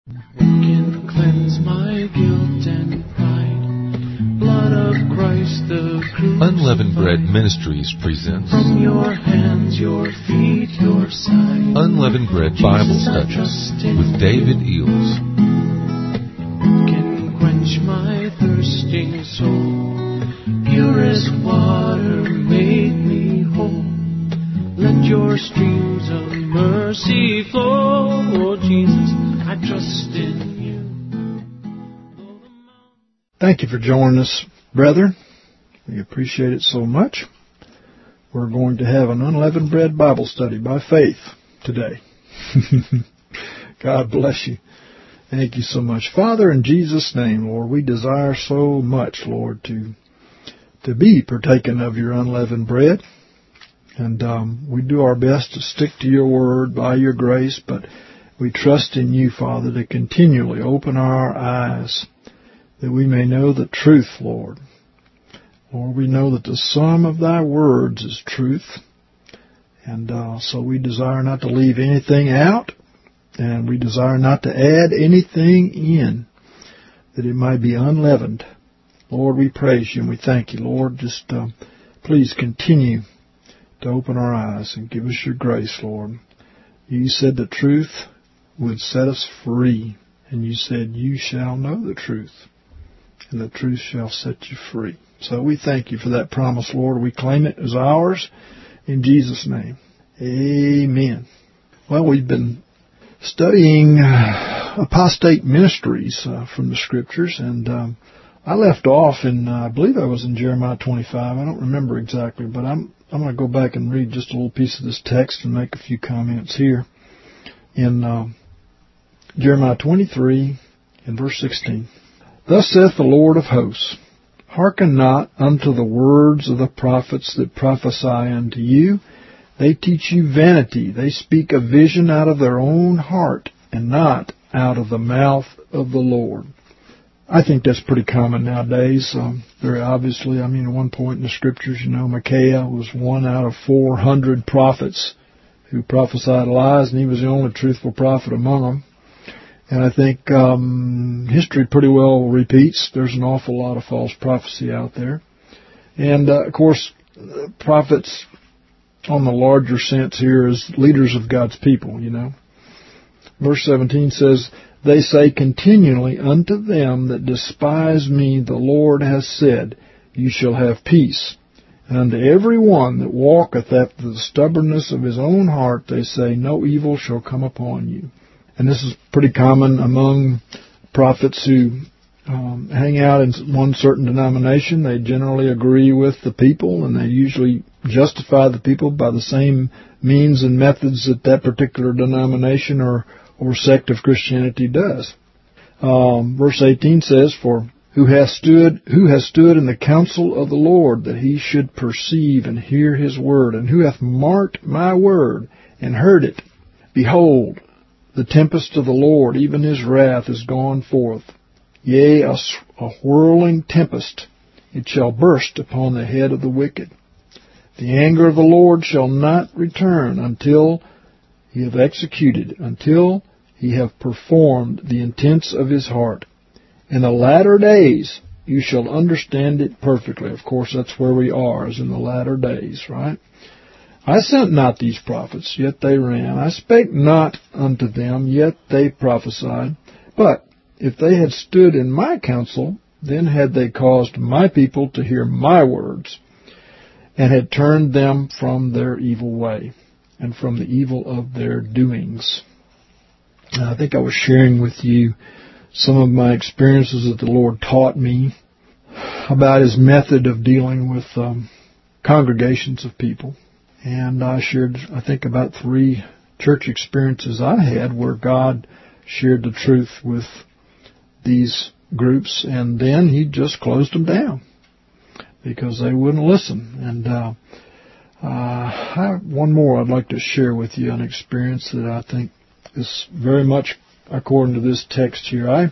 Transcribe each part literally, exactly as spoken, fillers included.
Who can cleanse my guilt and pride? Blood of Christ the crucified. Unleavened Bread Ministries presents From your hands, your feet, your side. Unleavened Bread Bible Studies with David Eels. Who can quench my thirsting soul? Purest water make me whole. Let your streams of mercy flow. Oh Jesus, I trust in you. Thank you for joining us, brethren. We appreciate it so much. We're going to have an unleavened bread Bible study by faith today. God bless you. Thank you so much. Father, in Jesus' name, Lord, we desire so much, Lord, to to be partaken of your unleavened bread. And um, we do our best to stick to your word by your grace, but we trust in you, Father, to continually open our eyes that we may know the truth, Lord. Lord, we know that the sum of thy words is truth. And uh, so we desire not to leave anything out, and we desire not to add anything in, that it might be unleavened. Lord, we praise you and we thank you. Lord, just uh, please continue to open our eyes and give us your grace, Lord. You said the truth would set us free, and you said you shall know the truth, and the truth shall set you free. So we thank you for that promise, Lord. We claim it as ours in Jesus' name. Amen. Well, we've been studying uh, apostate ministries uh, from the Scriptures, and um, I left off in, uh, I believe I was in Jeremiah twenty-five. I don't remember exactly, but I'm I'm going to go back and read just a little piece of this text and make a few comments here. In uh, Jeremiah twenty-three, in verse sixteen. Thus saith the Lord of hosts, hearken not unto the words of the prophets that prophesy unto you. They teach you vanity. They speak a vision out of their own heart, and not out of the mouth of the Lord. I think that's pretty common nowadays. Um, very obviously, I mean, at one point in the Scriptures, you know, Micaiah was one out of four hundred prophets who prophesied lies, and he was the only truthful prophet among them. And I think um, history pretty well repeats. There's an awful lot of false prophecy out there. And, uh, of course, prophets on the larger sense here is leaders of God's people, you know. Verse seventeen says, they say continually unto them that despise me, the Lord has said, you shall have peace. And unto every one that walketh after the stubbornness of his own heart, they say, no evil shall come upon you. And this is pretty common among prophets who um, hang out in one certain denomination. They generally agree with the people, and they usually justify the people by the same means and methods that that particular denomination or or sect of Christianity does. Um, verse eighteen says, for who has stood who has stood in the counsel of the Lord, that he should perceive and hear his word, and who hath marked my word and heard it? Behold, the tempest of the Lord, even his wrath, is gone forth. Yea, a, a whirling tempest, it shall burst upon the head of the wicked. The anger of the Lord shall not return until he have executed, until he have performed the intents of his heart. In the latter days you shall understand it perfectly. Of course, that's where we are, is in the latter days, right? I sent not these prophets, yet they ran. I spake not unto them, yet they prophesied. But if they had stood in my counsel, then had they caused my people to hear my words, and had turned them from their evil way, and from the evil of their doings. And I think I was sharing with you some of my experiences that the Lord taught me about his method of dealing with um, congregations of people. And I shared, I think, about three church experiences I had where God shared the truth with these groups, and then he just closed them down because they wouldn't listen. And uh, uh, I have one more I'd like to share with you, an experience that I think is very much according to this text here. I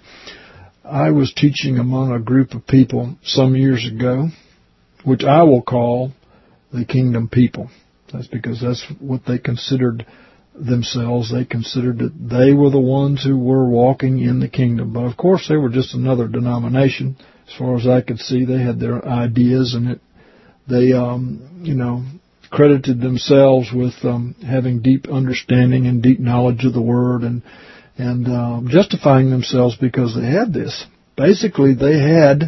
I was teaching among a group of people some years ago, which I will call the kingdom people. That's because that's what they considered themselves. They considered that they were the ones who were walking in the kingdom. But of course, they were just another denomination. As far as I could see, they had their ideas, and it, they, um, you know, credited themselves with um, having deep understanding and deep knowledge of the Word, and and um, justifying themselves because they had this. Basically, they had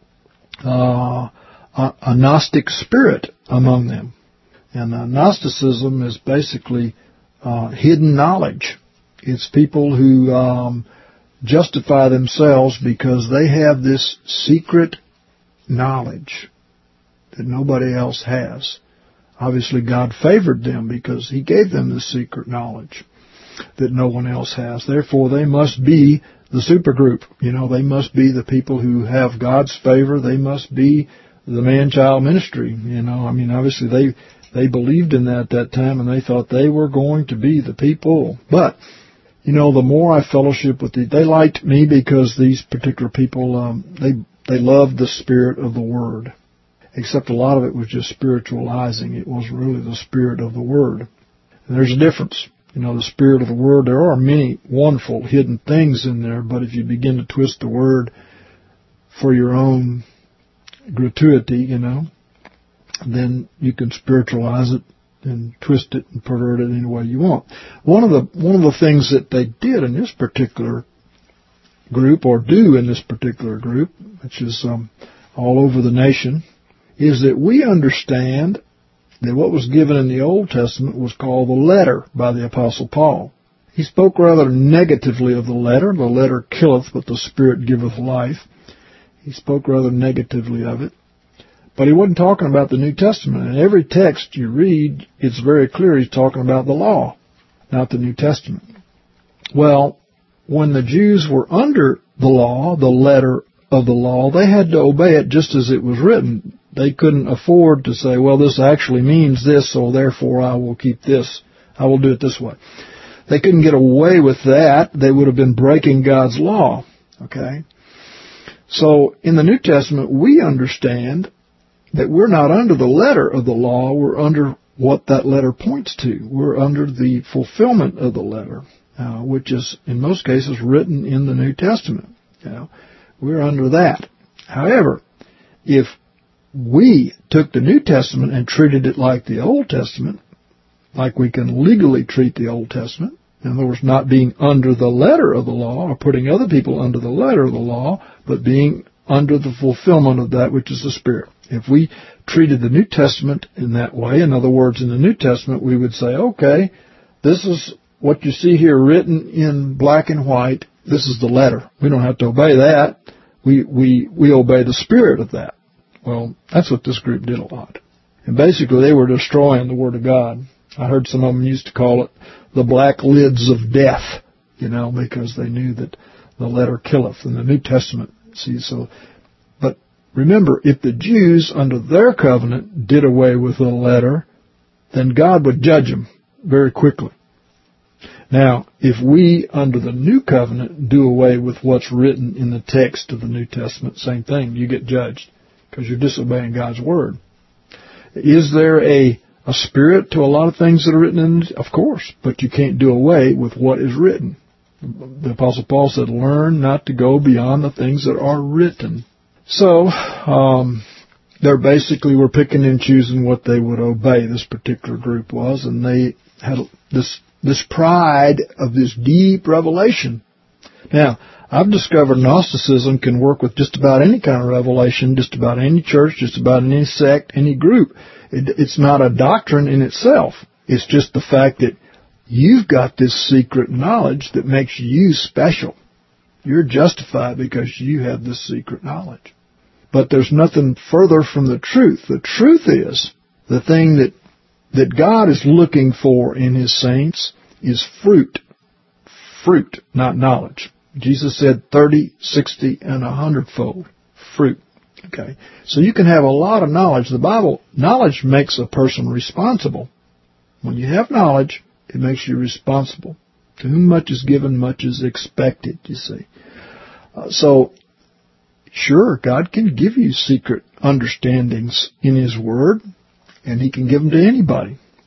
uh, a, a Gnostic spirit among them. And uh, Gnosticism is basically uh, hidden knowledge. It's people who um, justify themselves because they have this secret knowledge that nobody else has. Obviously, God favored them because He gave them this secret knowledge that no one else has. Therefore, they must be the supergroup. You know, they must be the people who have God's favor. They must be the man-child ministry. You know, I mean, obviously they they believed in that at that time, and they thought they were going to be the people. But, you know, the more I fellowship with the, they liked me because these particular people, um, they they loved the spirit of the Word. Except a lot of it was just spiritualizing. It was really the spirit of the Word. And there's a difference. You know, the spirit of the Word, there are many wonderful hidden things in there, but if you begin to twist the Word for your own gratuity, you know, then you can spiritualize it and twist it and pervert it any way you want. One of the one of the things that they did in this particular group, or do in this particular group, which is um, all over the nation, is that we understand that what was given in the Old Testament was called the letter by the Apostle Paul. He spoke rather negatively of the letter. The letter killeth, but the Spirit giveth life. He spoke rather negatively of it. But he wasn't talking about the New Testament. In every text you read, it's very clear he's talking about the law, not the New Testament. Well, when the Jews were under the law, the letter of the law, they had to obey it just as it was written. They couldn't afford to say, well, this actually means this, so therefore I will keep this. I will do it this way. They couldn't get away with that. They would have been breaking God's law. Okay? So in the New Testament, we understand that we're not under the letter of the law. We're under what that letter points to. We're under the fulfillment of the letter, uh, which is in most cases written in the New Testament. You know, we're under that. However, if we took the New Testament and treated it like the Old Testament, like we can legally treat the Old Testament, in other words, not being under the letter of the law or putting other people under the letter of the law, but being under the fulfillment of that which is the Spirit. If we treated the New Testament in that way, in other words, in the New Testament, we would say, okay, this is what you see here written in black and white. This is the letter. We don't have to obey that. We, we, we obey the spirit of that. Well, that's what this group did a lot. And basically, they were destroying the Word of God. I heard some of them used to call it the black lids of death, you know, because they knew that the letter killeth in the New Testament. See, so, but remember, if the Jews under their covenant did away with the letter, then God would judge them very quickly. Now, if we under the New Covenant do away with what's written in the text of the New Testament, same thing, you get judged because you're disobeying God's Word. Is there a, a spirit to a lot of things that are written in? Of course, but you can't do away with what is written. The Apostle Paul said, learn not to go beyond the things that are written. So, um, they basically were picking and choosing what they would obey, this particular group was, and they had this this pride of this deep revelation. Now, I've discovered Gnosticism can work with just about any kind of revelation, just about any church, just about any sect, any group. It, it's not a doctrine in itself. It's just the fact that you've got this secret knowledge that makes you special. You're justified because you have this secret knowledge. But there's nothing further from the truth. The truth is, the thing that that God is looking for in His saints is fruit. Fruit, not knowledge. Jesus said thirty, sixty, and a hundredfold. Fruit. Okay. So you can have a lot of knowledge. The Bible, knowledge makes a person responsible. When you have knowledge, it makes you responsible. To whom much is given, much is expected, you see. Uh, so, sure, God can give you secret understandings in His Word, and He can give them to anybody.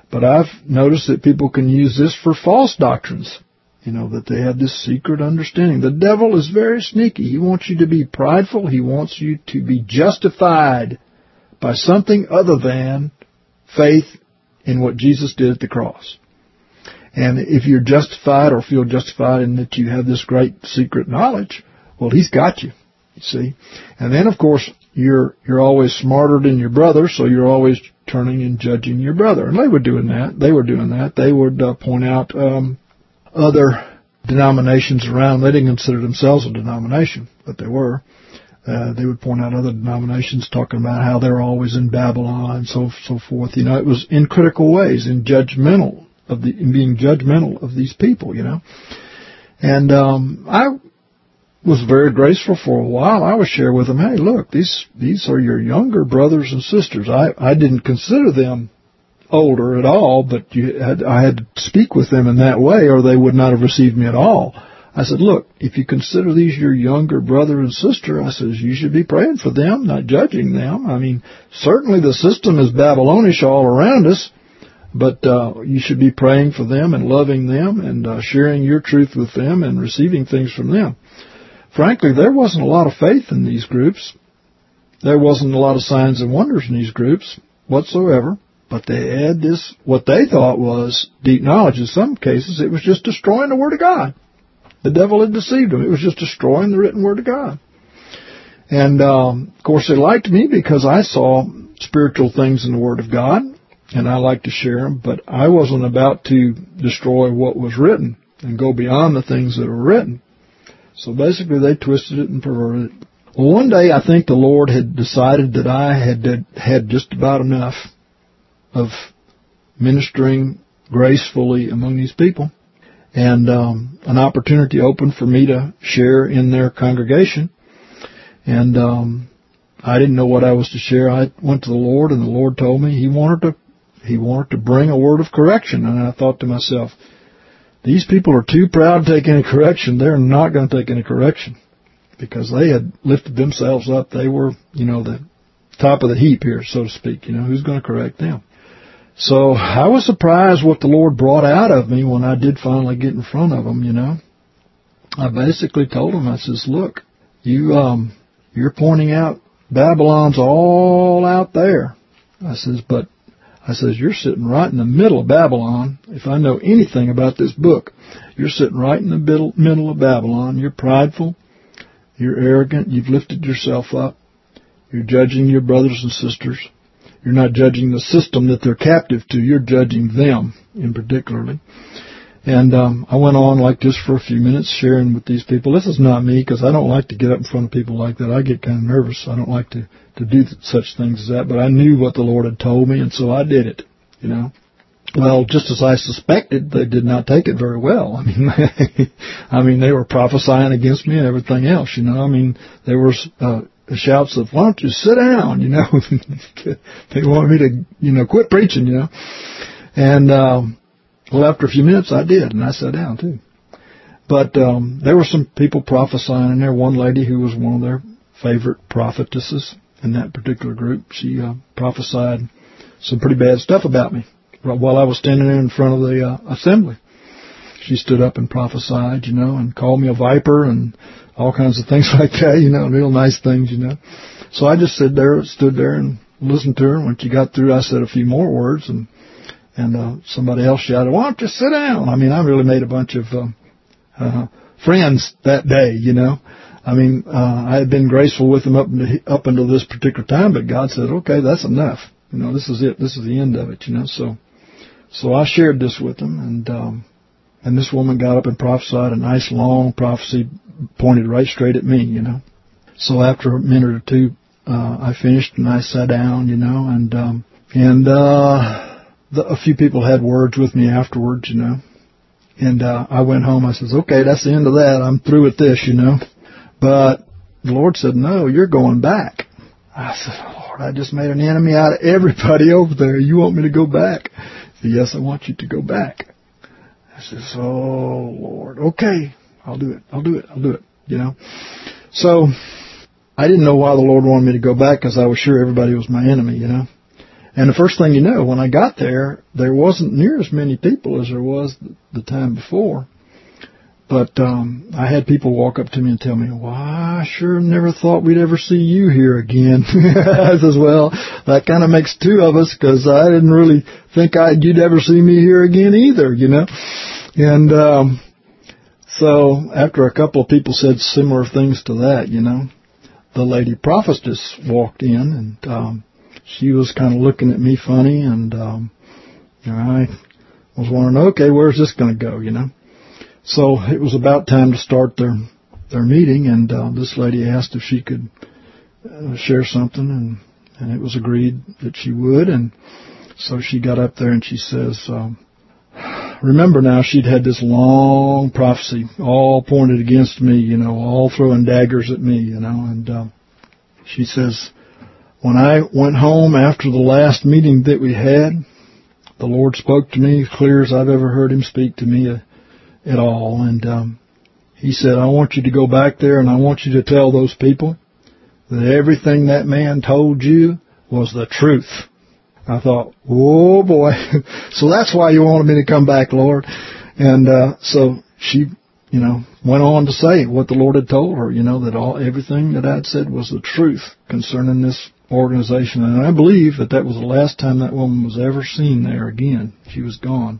But I've noticed that people can use this for false doctrines. You know, that they have this secret understanding. The devil is very sneaky. He wants you to be prideful. He wants you to be justified by something other than faith in what Jesus did at the cross. And if you're justified or feel justified in that you have this great secret knowledge, well, he's got you, you see. And then, of course, you're you're always smarter than your brother, so you're always turning and judging your brother. And they were doing that. They were doing that. They would uh, point out um, other denominations around. They didn't consider themselves a denomination, but they were. Uh, they would point out other denominations talking about how they're always in Babylon and so so forth. You know, it was in critical ways, in judgmental of the in being judgmental of these people. You know, and um, I was very graceful for a while. I would share with them, hey, look, these these are your younger brothers and sisters. I I didn't consider them older at all, but you had, I had to speak with them in that way, or they would not have received me at all. I said, look, if you consider these your younger brother and sister, I said, you should be praying for them, not judging them. I mean, certainly the system is Babylonish all around us, but uh, you should be praying for them and loving them and uh, sharing your truth with them and receiving things from them. Frankly, there wasn't a lot of faith in these groups. There wasn't a lot of signs and wonders in these groups whatsoever, but they had this, what they thought was deep knowledge. In some cases, it was just destroying the Word of God. The devil had deceived them. It was just destroying the written Word of God. And, um, of course, they liked me because I saw spiritual things in the Word of God, and I like to share them, but I wasn't about to destroy what was written and go beyond the things that were written. So basically, they twisted it and perverted it. Well, one day, I think the Lord had decided that I had did, had just about enough of ministering gracefully among these people. And um, an opportunity opened for me to share in their congregation. And um, I didn't know what I was to share. I went to the Lord, and the Lord told me He wanted to He wanted to bring a word of correction. And I thought to myself, these people are too proud to take any correction. They're not going to take any correction because they had lifted themselves up. They were, you know, the top of the heap here, so to speak. You know, who's going to correct them? So I was surprised what the Lord brought out of me when I did finally get in front of them, you know. I basically told them, I says, look, you, um, you're pointing out Babylon's all out there. I says, but, I says, you're sitting right in the middle of Babylon. If I know anything about this book, you're sitting right in the middle, middle of Babylon. You're prideful. You're arrogant. You've lifted yourself up. You're judging your brothers and sisters. You're not judging the system that they're captive to. You're judging them in particularly. And um, I went on like this for a few minutes sharing with these people. This is not me because I don't like to get up in front of people like that. I get kind of nervous. I don't like to, to do such things as that. But I knew what the Lord had told me, and so I did it, you know. Well, just as I suspected, they did not take it very well. I mean, I mean, they were prophesying against me and everything else, you know. I mean, there were uh, shouts of, why don't you sit down, you know. They wanted me to, you know, quit preaching, you know. And, um, well, after a few minutes, I did, and I sat down, too. But um, there were some people prophesying in there. One lady who was one of their favorite prophetesses in that particular group, she uh, prophesied some pretty bad stuff about me while I was standing there in front of the uh, assembly. She stood up and prophesied, you know, and called me a viper and all kinds of things like that, you know, real nice things, you know. So I just stood there, stood there and listened to her. When she got through, I said a few more words, and and uh, somebody else shouted, why don't you sit down? I mean, I really made a bunch of uh, uh, friends that day, you know. I mean, uh, I had been graceful with them up, into, up until this particular time, but God said, okay, that's enough. You know, this is it. This is the end of it, you know. So so I shared this with them, and um, and this woman got up and prophesied a nice long prophecy pointed right straight at me, you know. So after a minute or two, uh, I finished and I sat down, you know, and um, and uh, the, a few people had words with me afterwards, you know. And uh, I went home. I says, okay, that's the end of that. I'm through with this, you know. But the Lord said, no, you're going back. I said, Lord, I just made an enemy out of everybody over there. You want me to go back? He said, yes, I want you to go back. I says, oh, Lord, okay, I'll do it. I'll do it. I'll do it, you know. So I didn't know why the Lord wanted me to go back because I was sure everybody was my enemy, you know. And the first thing you know, when I got there, there wasn't near as many people as there was the time before. But um, I had people walk up to me and tell me, well, I sure never thought we'd ever see you here again. I says, well, that kind of makes two of us, because I didn't really think I'd, you'd ever see me here again either, you know. And um, so after a couple of people said similar things to that, you know, the lady prophetess walked in, and um, she was kind of looking at me funny, and um, you know, I was wondering, okay, where's this going to go, you know? So it was about time to start their their meeting, and uh, this lady asked if she could uh, share something, and, and it was agreed that she would. And so she got up there and she says, um, remember now, she'd had this long prophecy, all pointed against me, you know, all throwing daggers at me, you know. And uh, she says, when I went home after the last meeting that we had, the Lord spoke to me as clear as I've ever heard him speak to me uh, at all. And um, he said, I want you to go back there and I want you to tell those people that everything that man told you was the truth. I thought, oh boy. So that's why you wanted me to come back, Lord. And uh, so she, you know, went on to say what the Lord had told her, you know, that all everything that I'd said was the truth concerning this organization. And I believe that that was the last time that woman was ever seen there again. She was gone.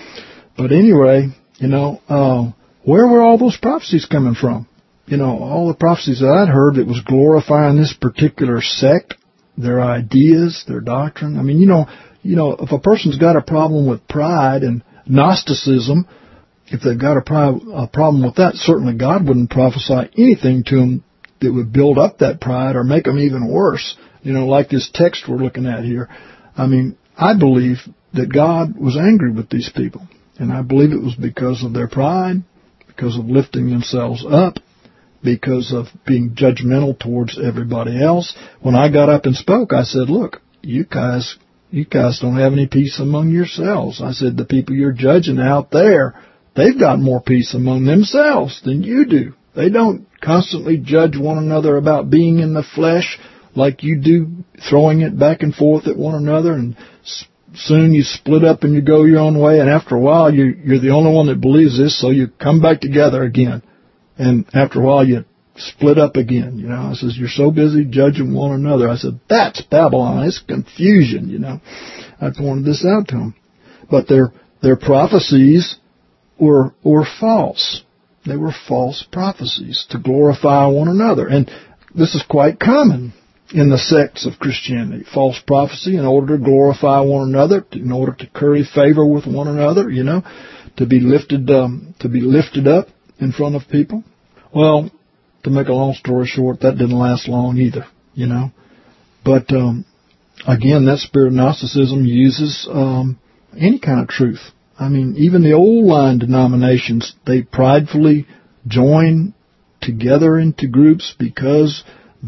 But anyway, you know, uh, where were all those prophecies coming from? You know, all the prophecies that I'd heard that was glorifying this particular sect, their ideas, their doctrine. I mean, you know, you know, if a person's got a problem with pride and Gnosticism, if they've got a, pri- a problem with that, certainly God wouldn't prophesy anything to them that would build up that pride or make them even worse. You know, like this text we're looking at here. I mean, I believe that God was angry with these people. And I believe it was because of their pride, because of lifting themselves up, because of being judgmental towards everybody else. When I got up and spoke, I said, look, you guys, you guys don't have any peace among yourselves. I said, the people you're judging out there, they've got more peace among themselves than you do. They don't constantly judge one another about being in the flesh like you do, throwing it back and forth at one another, and soon you split up and you go your own way, and after a while you, you're the only one that believes this, so you come back together again. And after a while you split up again, you know. I says, you're so busy judging one another. I said, that's Babylon. It's confusion, you know. I pointed this out to them. But their their prophecies were were false. They were false prophecies to glorify one another. And this is quite common in the sects of Christianity. False prophecy in order to glorify one another, in order to curry favor with one another, you know, to be lifted, um, to be lifted up in front of people. Well, to make a long story short, that didn't last long either, you know. But um, again, that spirit of Gnosticism uses um, any kind of truth. I mean, even the old line denominations, they pridefully join together into groups because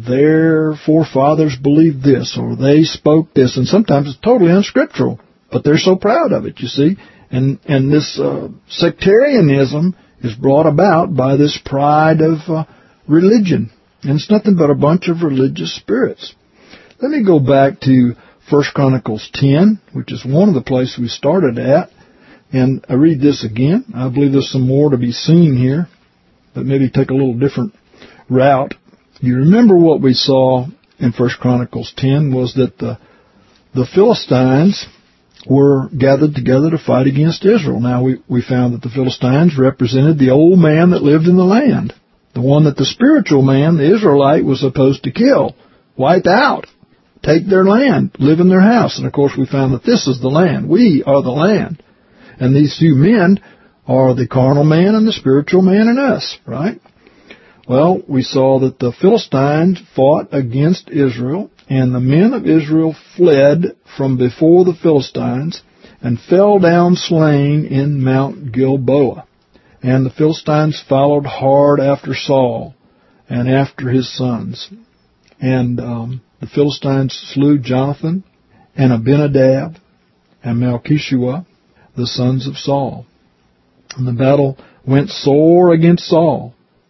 their forefathers believed this, or they spoke this, and sometimes it's totally unscriptural, but they're so proud of it, you see. And and this uh, sectarianism is brought about by this pride of uh, religion, and it's nothing but a bunch of religious spirits. Let me go back to First Chronicles ten, which is one of the places we started at, and I read this again. I believe there's some more to be seen here, but maybe take a little different route. You remember what we saw in First Chronicles ten was that the the Philistines were gathered together to fight against Israel. Now, we, we found that the Philistines represented the old man that lived in the land, the one that the spiritual man, the Israelite, was supposed to kill, wipe out, take their land, live in their house. And, of course, we found that this is the land. We are the land. And these two men are the carnal man and the spiritual man in us, right? Well, we saw that the Philistines fought against Israel, and the men of Israel fled from before the Philistines and fell down slain in Mount Gilboa. And the Philistines followed hard after Saul and after his sons. And um, the Philistines slew Jonathan and Abinadab and Malchishua, the sons of Saul. And the battle went sore against Saul.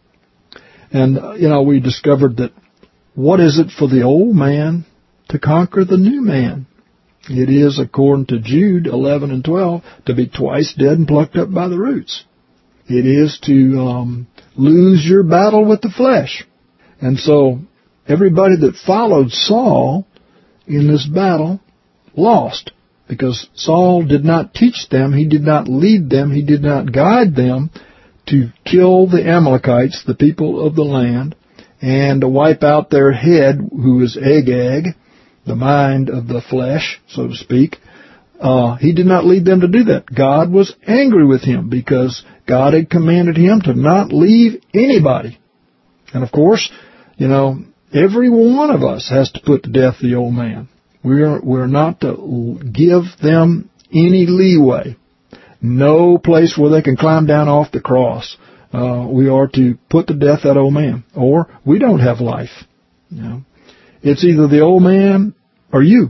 And, uh, you know, we discovered that what is it for the old man to conquer the new man? It is, according to Jude eleven and twelve, to be twice dead and plucked up by the roots. It is to um, lose your battle with the flesh. And so everybody that followed Saul in this battle lost, because Saul did not teach them, he did not lead them, he did not guide them to kill the Amalekites, the people of the land, and to wipe out their head, who is Agag, the mind of the flesh, so to speak. Uh, he did not lead them to do that. God was angry with him because God had commanded him to not leave anybody. And of course, you know, every one of us has to put to death the old man. We're, we're not to give them any leeway. No place where they can climb down off the cross. Uh, we are to put to death that old man, or we don't have life. You know, it's either the old man or you,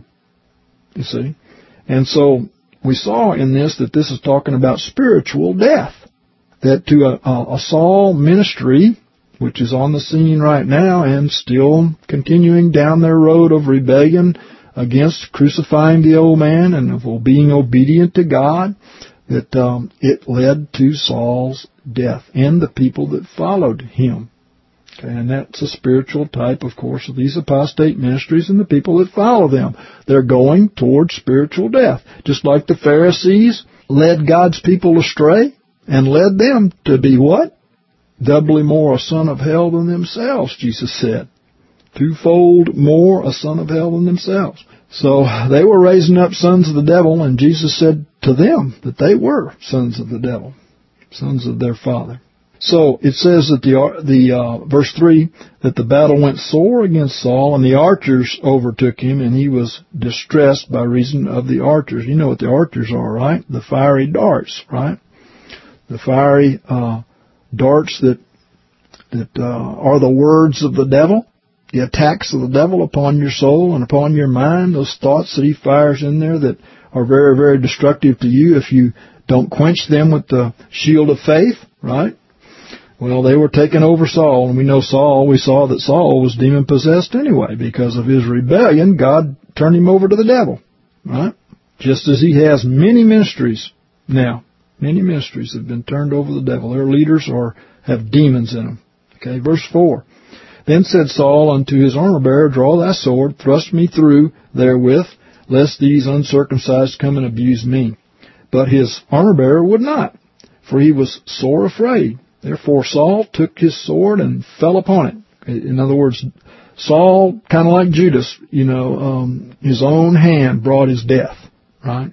you see. And so we saw in this that this is talking about spiritual death. That to a, a, a Saul ministry, which is on the scene right now and still continuing down their road of rebellion against crucifying the old man and of being obedient to God, that um, it led to Saul's death and the people that followed him. Okay, and that's a spiritual type, of course, of these apostate ministries and the people that follow them. They're going towards spiritual death. Just like the Pharisees led God's people astray and led them to be what? Doubly more a son of hell than themselves, Jesus said. Twofold more a son of hell than themselves. So they were raising up sons of the devil, and Jesus said to them that they were sons of the devil, sons of their father. So it says that the the uh, verse three, that the battle went sore against Saul, and the archers overtook him, and he was distressed by reason of the archers. You know what the archers are, right? The fiery darts, right? The fiery uh, darts that that uh, are the words of the devil. The attacks of the devil upon your soul and upon your mind, those thoughts that he fires in there that are very, very destructive to you if you don't quench them with the shield of faith, right? Well, they were taking over Saul, and we know Saul, we saw that Saul was demon-possessed anyway. Because of his rebellion, God turned him over to the devil, right? Just as he has many ministries now. Many ministries have been turned over to the devil. Their leaders are have demons in them. Okay, verse four. Then said Saul unto his armor-bearer, Draw thy sword, thrust me through therewith, lest these uncircumcised come and abuse me. But his armor-bearer would not, for he was sore afraid. Therefore Saul took his sword and fell upon it. In other words, Saul, kind of like Judas, you know, um, his own hand brought his death, right?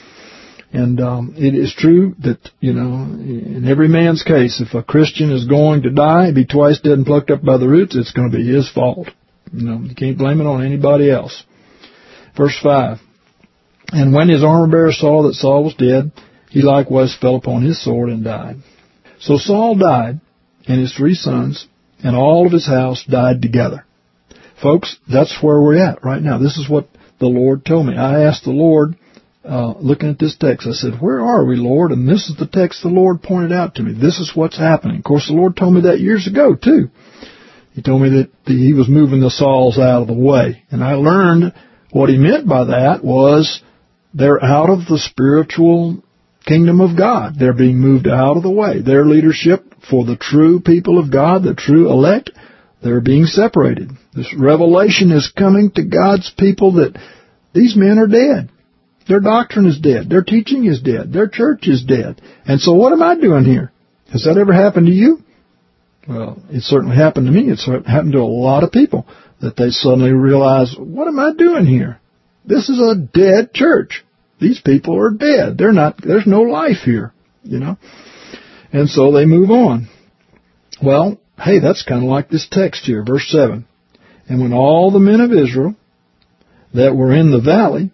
And um, it is true that, you know, in every man's case, if a Christian is going to die, be twice dead and plucked up by the roots, it's going to be his fault. You know, you can't blame it on anybody else. Verse five. And when his armor-bearer saw that Saul was dead, he likewise fell upon his sword and died. So Saul died, and his three sons, and all of his house died together. Folks, that's where we're at right now. This is what the Lord told me. I asked the Lord, Uh, looking at this text, I said, where are we, Lord? And this is the text the Lord pointed out to me. This is what's happening. Of course, the Lord told me that years ago, too. He told me that he was moving the Sauls out of the way. And I learned what he meant by that was they're out of the spiritual kingdom of God. They're being moved out of the way. Their leadership for the true people of God, the true elect, they're being separated. This revelation is coming to God's people that these men are dead. Their doctrine is dead. Their teaching is dead. Their church is dead. And so what am I doing here? Has that ever happened to you? Well, it certainly happened to me. It's happened to a lot of people that they suddenly realize, what am I doing here? This is a dead church. These people are dead. They're not, there's no life here, you know. And so they move on. Well, hey, that's kind of like this text here, verse seven. And when all the men of Israel that were in the valley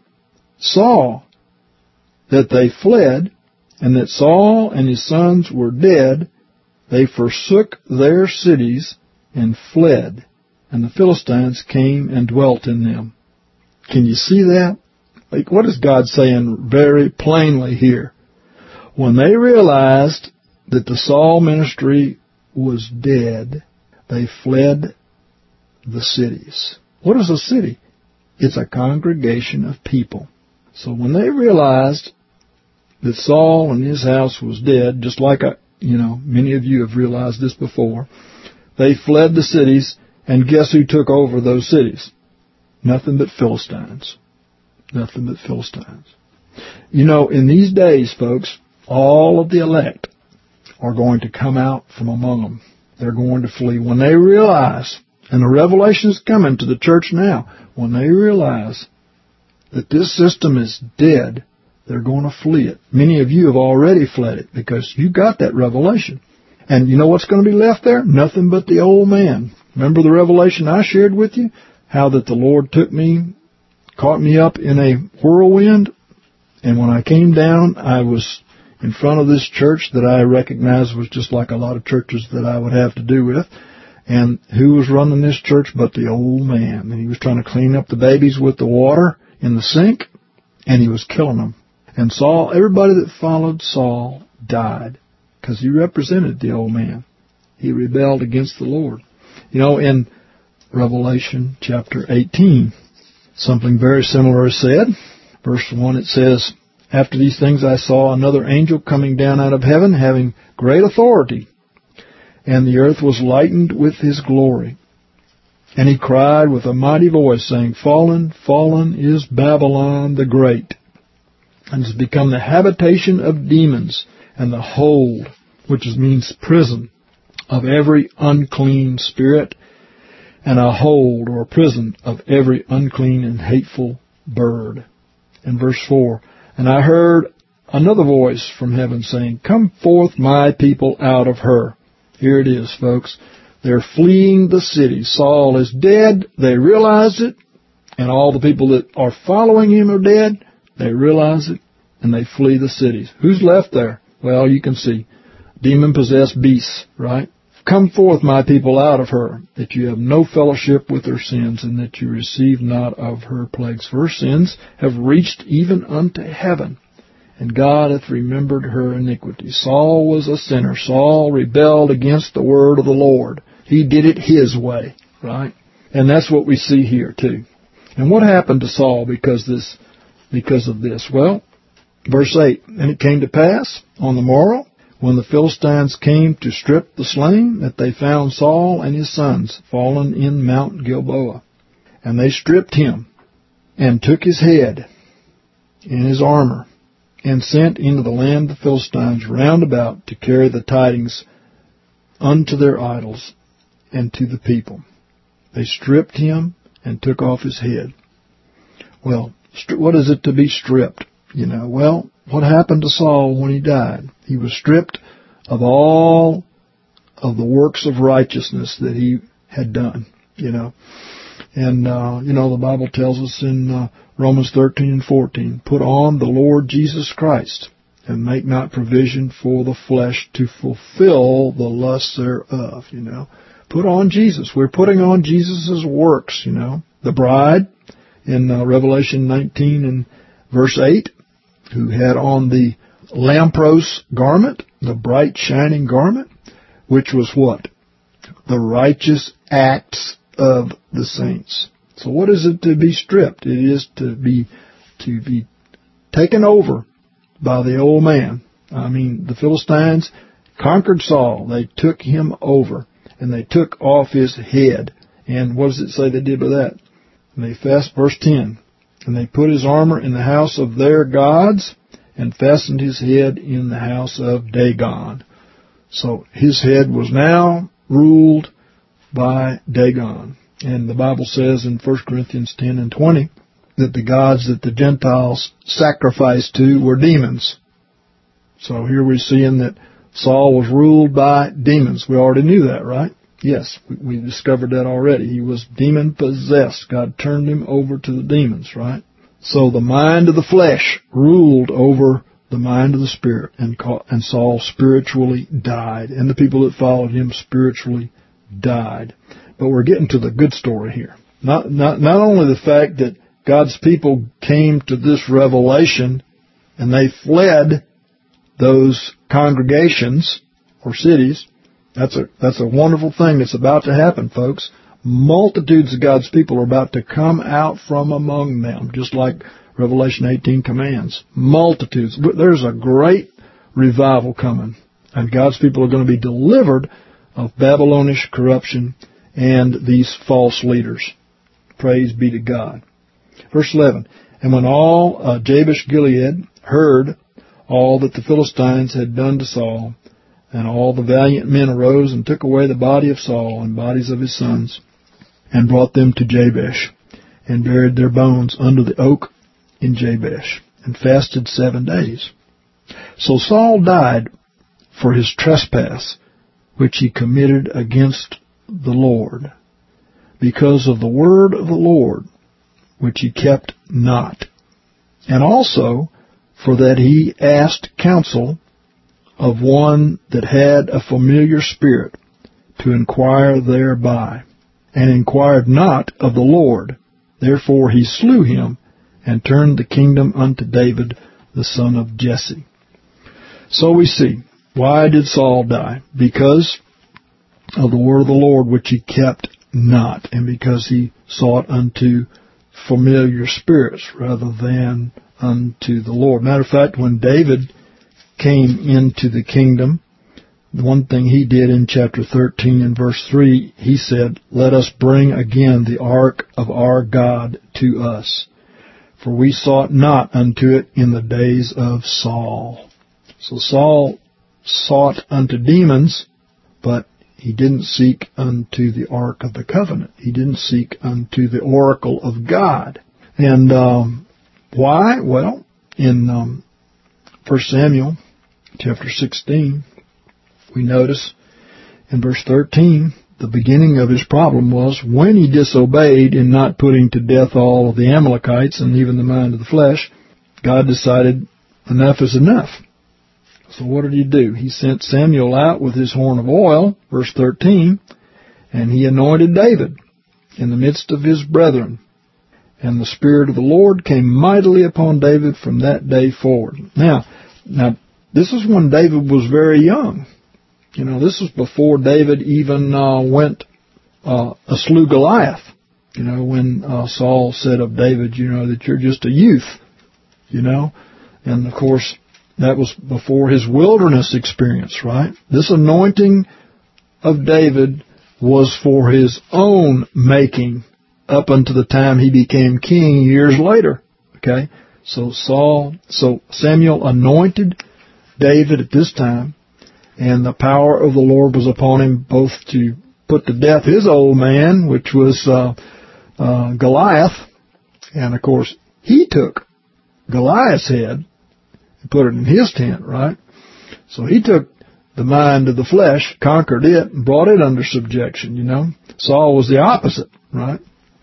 saw that they fled, and that Saul and his sons were dead, they forsook their cities and fled, and the Philistines came and dwelt in them. Can you see that? Like, what is God saying very plainly here? When they realized that the Saul ministry was dead, they fled the cities. What is a city? It's a congregation of people. So when they realized that Saul and his house was dead, just like, I, you know, many of you have realized this before, they fled the cities, and guess who took over those cities? Nothing but Philistines. Nothing but Philistines. You know, in these days, folks, all of the elect are going to come out from among them. They're going to flee. When they realize, and the revelation is coming to the church now, when they realize that this system is dead, they're going to flee it. Many of you have already fled it because you got that revelation. And you know what's going to be left there? Nothing but the old man. Remember the revelation I shared with you? How that the Lord took me, caught me up in a whirlwind, and when I came down, I was in front of this church that I recognized was just like a lot of churches that I would have to do with. And who was running this church but the old man? And he was trying to clean up the babies with the water in the sink, and he was killing them. And Saul, everybody that followed Saul died because he represented the old man. He rebelled against the Lord. You know, in Revelation chapter eighteen, something very similar is said. Verse one, it says, "After these things I saw another angel coming down out of heaven, having great authority, and the earth was lightened with his glory. And he cried with a mighty voice, saying, Fallen, fallen is Babylon the Great, and has become the habitation of demons, and the hold," which means prison, "of every unclean spirit, and a hold or prison of every unclean and hateful bird." And verse four, "And I heard another voice from heaven saying, Come forth, my people, out of her." Here it is, folks. They're fleeing the city. Saul is dead. They realize it. And all the people that are following him are dead. They realize it. And they flee the cities. Who's left there? Well, you can see. Demon-possessed beasts, right? "Come forth, my people, out of her, that you have no fellowship with her sins, and that you receive not of her plagues. For her sins have reached even unto heaven, and God hath remembered her iniquity." Saul was a sinner. Saul rebelled against the word of the Lord. He did it his way, right? And that's what we see here, too. And what happened to Saul because this, because of this? Well, verse eight, "And it came to pass on the morrow, when the Philistines came to strip the slain, that they found Saul and his sons fallen in Mount Gilboa. And they stripped him, and took his head and his armor, and sent into the land of the Philistines round about to carry the tidings unto their idols and to the people. They stripped him and took off his head." Well, what is it to be stripped? You know, well, what happened to Saul when he died? He was stripped of all of the works of righteousness that he had done, you know. And, uh, you know, the Bible tells us in uh, Romans thirteen and fourteen, "Put on the Lord Jesus Christ, and make not provision for the flesh to fulfill the lusts thereof," you know. Put on Jesus. We're putting on Jesus' works, you know. The bride in uh, Revelation nineteen and verse eight, who had on the lampros garment, the bright shining garment, which was what? The righteous acts of the saints. So what is it to be stripped? It is to be to be taken over by the old man. I mean, the Philistines conquered Saul. They took him over, and they took off his head. And what does it say they did with that? And they fast, verse ten, "And they put his armor in the house of their gods, and fastened his head in the house of Dagon." So his head was now ruled by Dagon. And the Bible says in First Corinthians ten and twenty that the gods that the Gentiles sacrificed to were demons. So here we're seeing that Saul was ruled by demons. We already knew that, right? Yes, we discovered that already. He was demon-possessed. God turned him over to the demons, right? So the mind of the flesh ruled over the mind of the spirit, and and Saul spiritually died, and the people that followed him spiritually died. But we're getting to the good story here. Not not not only the fact that God's people came to this revelation and they fled those congregations or cities. That's a that's a wonderful thing that's about to happen, folks. Multitudes of God's people are about to come out from among them, just like Revelation eighteen commands. Multitudes. There's a great revival coming. And God's people are going to be delivered of Babylonish corruption and these false leaders. Praise be to God. Verse eleven. And when all uh, Jabesh Gilead heard all that the Philistines had done to Saul, and all the valiant men arose and took away the body of Saul and bodies of his sons, and brought them to Jabesh, and buried their bones under the oak in Jabesh, and fasted seven days. So Saul died for his trespass, which he committed against the Lord, because of the word of the Lord, which he kept not, and also for that he asked counsel of one that had a familiar spirit to inquire thereby, and inquired not of the Lord. Therefore he slew him, and turned the kingdom unto David, the son of Jesse. So we see, why did Saul die? Because of the word of the Lord which he kept not, and because he sought unto familiar spirits rather than unto the Lord. Matter of fact, when David came into the kingdom, the one thing he did in chapter thirteen and verse three, he said, "Let us bring again the ark of our God to us, for we sought not unto it in the days of Saul." So Saul sought unto demons, but he didn't seek unto the Ark of the Covenant. He didn't seek unto the oracle of God. And um, why? Well, in um, First Samuel chapter sixteen, we notice in verse thirteen, the beginning of his problem was when he disobeyed in not putting to death all of the Amalekites and even the mind of the flesh, God decided enough is enough. So what did he do? He sent Samuel out with his horn of oil, verse thirteen, and he anointed David in the midst of his brethren. And the Spirit of the Lord came mightily upon David from that day forward. Now, now this is when David was very young. You know, this was before David even uh, went uh, slew Goliath. You know, when uh, Saul said of David, you know, that you're just a youth. You know, and of course, that was before his wilderness experience, right? This anointing of David was for his own making up until the time he became king years later. Okay? So Saul, so Samuel anointed David at this time, and the power of the Lord was upon him both to put to death his old man, which was uh, uh, Goliath, and of course he took Goliath's head and put it in his tent, right? So he took the mind of the flesh, conquered it, and brought it under subjection, you know. Saul was the opposite, right?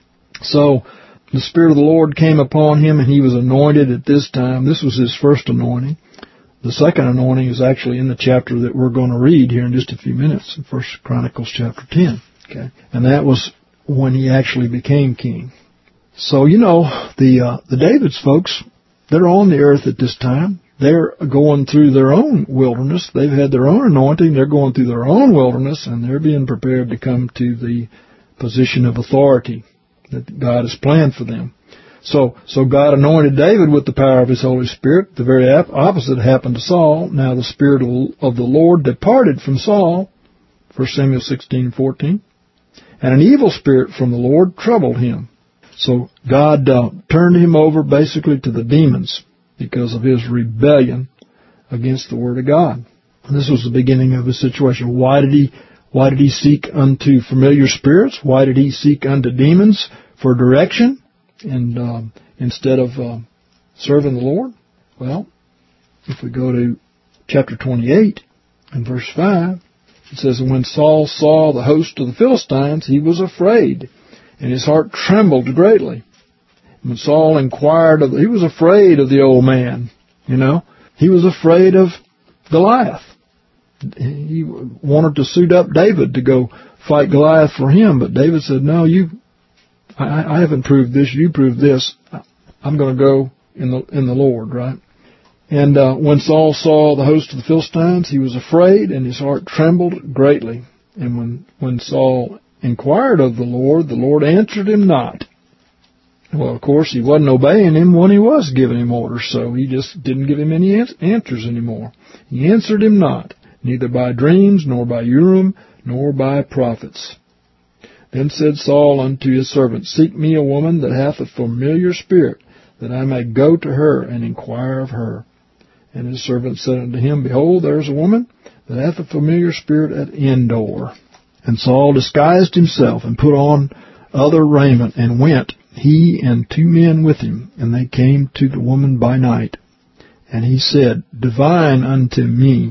So the Spirit of the Lord came upon him, and he was anointed at this time. This was his first anointing. The second anointing is actually in the chapter that we're going to read here in just a few minutes, in First Chronicles chapter ten. Okay, and that was when he actually became king. So, you know, the uh, the Davids folks, they're on the earth at this time. They're going through their own wilderness. They've had their own anointing. They're going through their own wilderness, and they're being prepared to come to the position of authority that God has planned for them. So, so God anointed David with the power of His Holy Spirit. The very opposite happened to Saul. Now the Spirit of the Lord departed from Saul, First Samuel sixteen fourteen, and an evil spirit from the Lord troubled him. So God uh, turned him over basically to the demons because of his rebellion against the Word of God. And this was the beginning of his situation. Why did he, why did he seek unto familiar spirits? Why did he seek unto demons for direction and um, instead of uh, serving the Lord? Well, if we go to chapter twenty-eight and verse five, it says, "And when Saul saw the host of the Philistines, he was afraid, and his heart trembled greatly. When Saul inquired of, he was afraid of the old man, you know. He was afraid of Goliath. He wanted to suit up David to go fight Goliath for him, but David said, no, you, I, I haven't proved this, you proved this. I'm going to go in the in the Lord, right? And uh, when Saul saw the host of the Philistines, he was afraid, and his heart trembled greatly. And when, when Saul inquired of the Lord, the Lord answered him not. Well, of course, he wasn't obeying him when he was giving him orders, so he just didn't give him any answers anymore. He answered him not, neither by dreams, nor by Urim, nor by prophets. Then said Saul unto his servant, Seek me a woman that hath a familiar spirit, that I may go to her and inquire of her. And his servant said unto him, Behold, there is a woman that hath a familiar spirit at Endor. And Saul disguised himself, and put on other raiment, and went, he and two men with him, and they came to the woman by night. And he said, Divine unto me.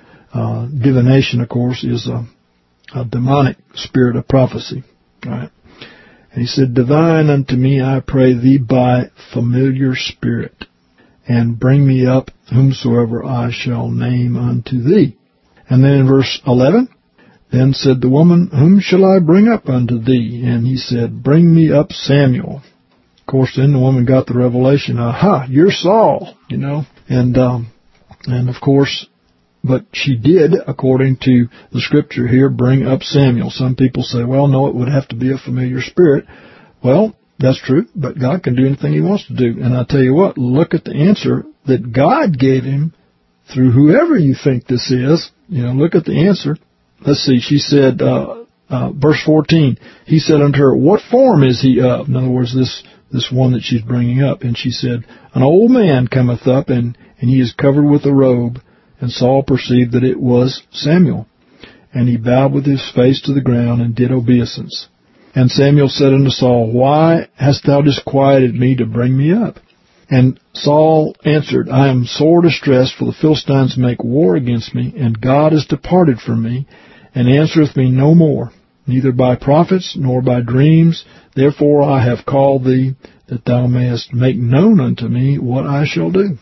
Uh, divination, of course, is a, a demonic spirit of prophecy. Right? And he said, Divine unto me, I pray thee, by familiar spirit, and bring me up whomsoever I shall name unto thee. And then in verse eleven, Then said the woman, Whom shall I bring up unto thee? And he said, Bring me up Samuel. Of course, then the woman got the revelation, Aha, you're Saul, you know. And, um, and of course, but she did, according to the scripture here, bring up Samuel. Some people say, well, no, it would have to be a familiar spirit. Well, that's true, but God can do anything he wants to do. And I tell you what, look at the answer that God gave him through whoever you think this is. You know, look at the answer. Let's see, she said, uh, uh, verse fourteen, he said unto her, What form is he of? In other words, this, this one that she's bringing up. And she said, An old man cometh up, and, and he is covered with a robe. And Saul perceived that it was Samuel. And he bowed with his face to the ground, and did obeisance. And Samuel said unto Saul, Why hast thou disquieted me to bring me up? And Saul answered, I am sore distressed, for the Philistines make war against me, and God is departed from me, and answereth me no more, neither by prophets, nor by dreams. Therefore I have called thee, that thou mayest make known unto me what I shall do.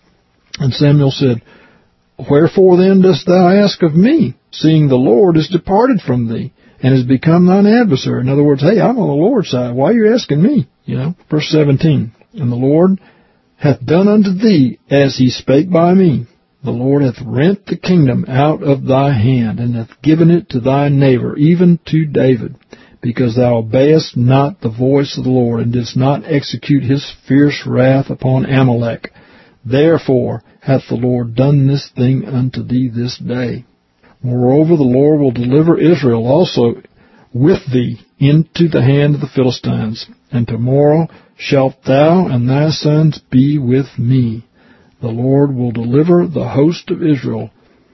And Samuel said, Wherefore then dost thou ask of me, seeing the Lord is departed from thee, and is become thine adversary? In other words, hey, I'm on the Lord's side. Why are you asking me? You know, verse seventeen, And the Lord hath done unto thee as he spake by me. The Lord hath rent the kingdom out of thy hand, and hath given it to thy neighbor, even to David, because thou obeyest not the voice of the Lord, and didst not execute his fierce wrath upon Amalek. Therefore hath the Lord done this thing unto thee this day. Moreover, the Lord will deliver Israel also with thee into the hand of the Philistines, and tomorrow shalt thou and thy sons be with me. The Lord will deliver the host of Israel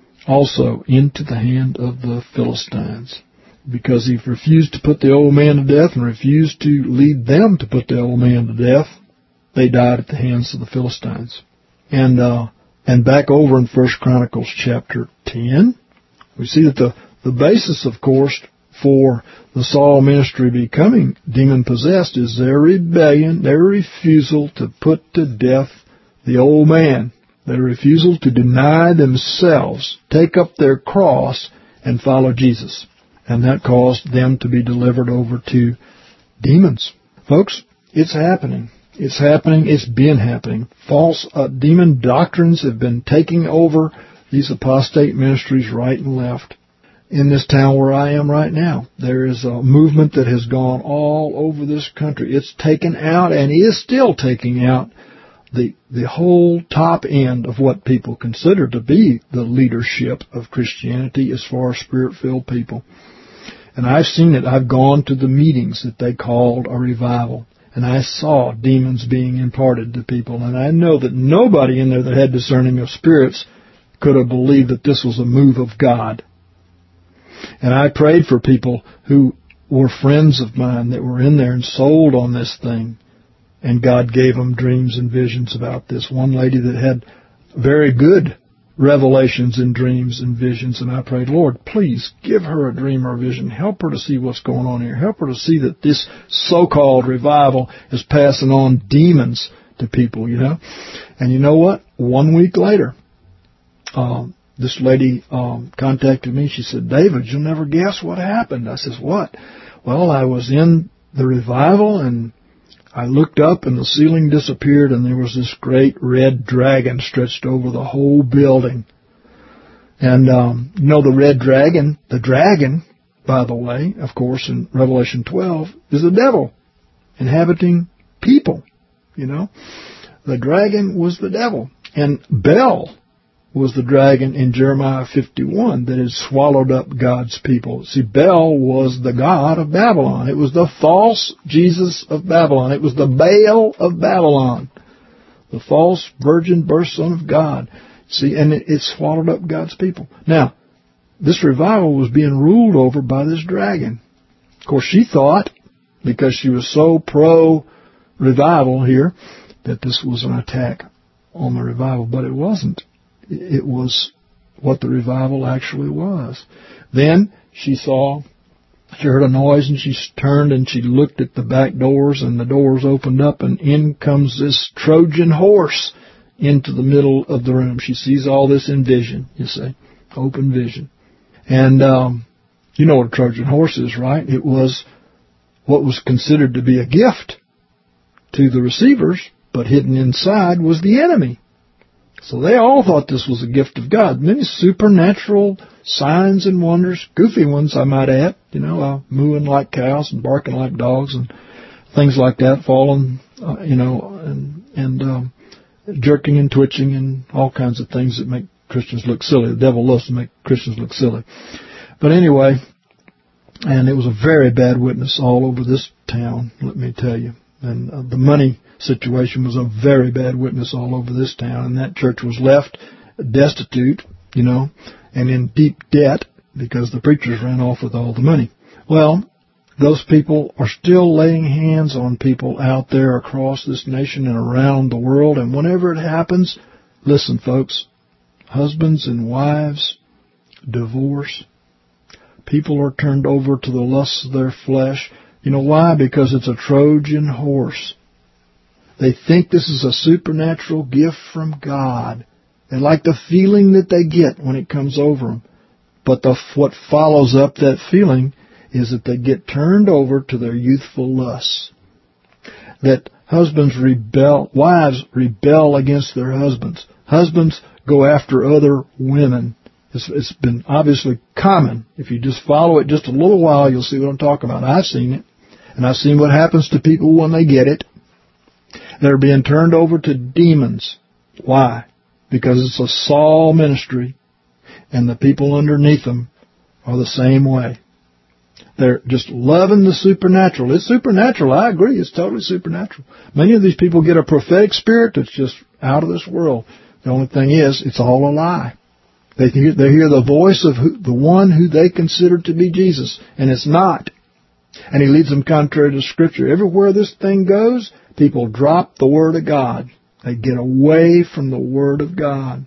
also into the hand of the Philistines. Because he refused to put the old man to death, and refused to lead them to put the old man to death, they died at the hands of the Philistines. And uh, and back over in First Chronicles chapter ten, we see that the, the basis, of course, for the Saul ministry becoming demon-possessed is their rebellion, their refusal to put to death the old man, their refusal to deny themselves, take up their cross, and follow Jesus. And that caused them to be delivered over to demons. Folks, it's happening. It's happening. It's been happening. False uh, demon doctrines have been taking over these apostate ministries right and left. In this town where I am right now, there is a movement that has gone all over this country. It's taken out and is still taking out the the whole top end of what people consider to be the leadership of Christianity as far as Spirit-filled people. And I've seen it. I've gone to the meetings that they called a revival. And I saw demons being imparted to people. And I know that nobody in there that had discerning of spirits could have believed that this was a move of God. And I prayed for people who were friends of mine that were in there and sold on this thing. And God gave them dreams and visions about this. One lady that had very good revelations and dreams and visions. And I prayed, Lord, please give her a dream or a vision. Help her to see what's going on here. Help her to see that this so-called revival is passing on demons to people, you know. And you know what? One week later, um, this lady um, contacted me. She said, David, you'll never guess what happened. I says, what? Well, I was in the revival, and I looked up, and the ceiling disappeared, and there was this great red dragon stretched over the whole building. And, um, you know, the red dragon, the dragon, by the way, of course, in Revelation twelve, is the devil inhabiting people, you know. The dragon was the devil. And Bel was the dragon in Jeremiah fifty-one that had swallowed up God's people. See, Bel was the god of Babylon. It was the false Jesus of Babylon. It was the Baal of Babylon, the false virgin birth son of God. See, and it, it swallowed up God's people. Now, this revival was being ruled over by this dragon. Of course, she thought, because she was so pro-revival here, that this was an attack on the revival, but it wasn't. It was what the revival actually was. Then she saw, she heard a noise, and she turned and she looked at the back doors, and the doors opened up, and in comes this Trojan horse into the middle of the room. She sees all this in vision, you see, open vision. And um, you know what a Trojan horse is, right? It was what was considered to be a gift to the receivers, but hidden inside was the enemy. So they all thought this was a gift of God. Many supernatural signs and wonders, goofy ones I might add, you know, uh, mooing like cows and barking like dogs and things like that, falling, uh, you know, and, and um, jerking and twitching and all kinds of things that make Christians look silly. The devil loves to make Christians look silly. But anyway, and it was a very bad witness all over this town, let me tell you. And uh, the money situation was a very bad witness all over this town, and that church was left destitute, you know, and in deep debt because the preachers ran off with all the money. Well, those people are still laying hands on people out there across this nation and around the world, and whenever it happens, listen, folks, husbands and wives divorce. People are turned over to the lusts of their flesh. You know why? Because it's a Trojan horse. They think this is a supernatural gift from God. They like the feeling that they get when it comes over them. But the, what follows up that feeling is that they get turned over to their youthful lusts. That husbands rebel, wives rebel against their husbands. Husbands go after other women. It's, it's been obviously common. If you just follow it just a little while, you'll see what I'm talking about. I've seen it. And I've seen what happens to people when they get it. They're being turned over to demons. Why? Because it's a Saul ministry, and the people underneath them are the same way. They're just loving the supernatural. It's supernatural, I agree. It's totally supernatural. Many of these people get a prophetic spirit that's just out of this world. The only thing is, it's all a lie. They hear, they hear the voice of who, the one who they consider to be Jesus, and it's not. And he leads them contrary to Scripture. Everywhere this thing goes, people drop the Word of God. They get away from the Word of God.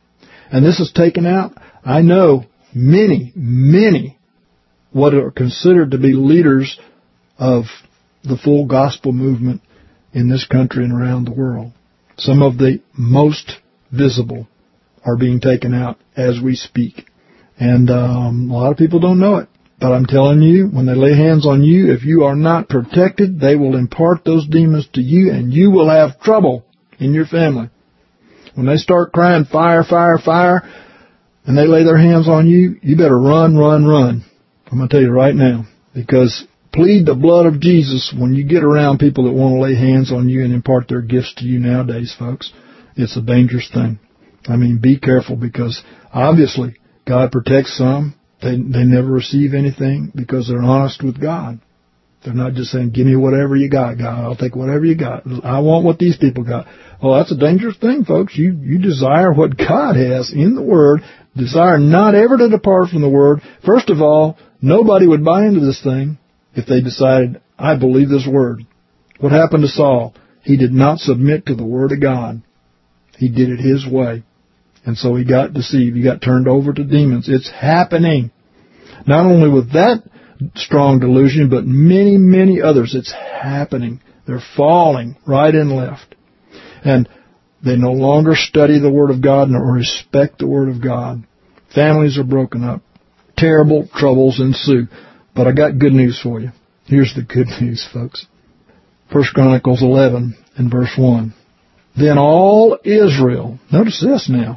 And this is taken out. I know many, many what are considered to be leaders of the full gospel movement in this country and around the world. Some of the most visible are being taken out as we speak. And um, a lot of people don't know it. But I'm telling you, when they lay hands on you, if you are not protected, they will impart those demons to you, and you will have trouble in your family. When they start crying, fire, fire, fire, and they lay their hands on you, you better run, run, run. I'm going to tell you right now. Because plead the blood of Jesus when you get around people that want to lay hands on you and impart their gifts to you nowadays, folks. It's a dangerous thing. I mean, be careful, because obviously God protects some. They they never receive anything because they're honest with God. They're not just saying, give me whatever you got, God. I'll take whatever you got. I want what these people got. Well, that's a dangerous thing, folks. You you desire what God has in the Word. Desire not ever to depart from the Word. First of all, nobody would buy into this thing if they decided, I believe this Word. What happened to Saul? He did not submit to the Word of God. He did it his way. And so he got deceived. He got turned over to demons. It's happening. Not only with that strong delusion, but many, many others. It's happening. They're falling right and left. And they no longer study the Word of God nor respect the Word of God. Families are broken up. Terrible troubles ensue. But I got good news for you. Here's the good news, folks. First Chronicles eleven and verse one. Then all Israel, notice this now,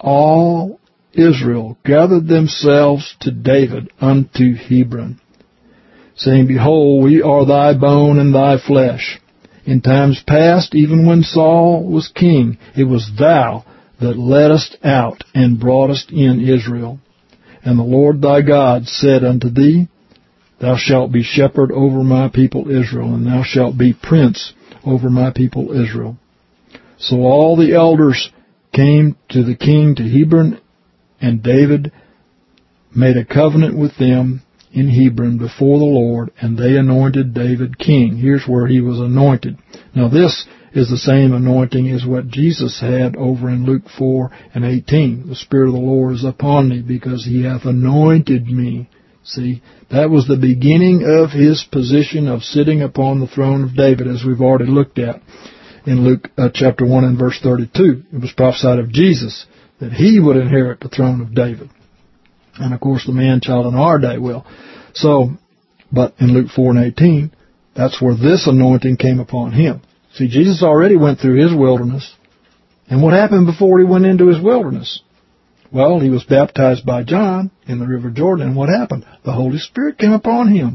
all Israel gathered themselves to David unto Hebron, saying, Behold, we are thy bone and thy flesh. In times past, even when Saul was king, it was thou that leddest out and broughtest in Israel. And the Lord thy God said unto thee, Thou shalt be shepherd over my people Israel, and thou shalt be prince over my people Israel. So all the elders came to the king to Hebron, and David made a covenant with them in Hebron before the Lord, and they anointed David king. Here's where he was anointed. Now this is the same anointing as what Jesus had over in Luke four and eighteen. The Spirit of the Lord is upon me, because he hath anointed me. See, that was the beginning of his position of sitting upon the throne of David, as we've already looked at in Luke uh, chapter one and verse thirty-two. It was prophesied of Jesus that he would inherit the throne of David. And, of course, the man-child in our day will. So, but in Luke four and eighteen, that's where this anointing came upon him. See, Jesus already went through his wilderness. And what happened before he went into his wilderness? Well, he was baptized by John in the River Jordan. And what happened? The Holy Spirit came upon him.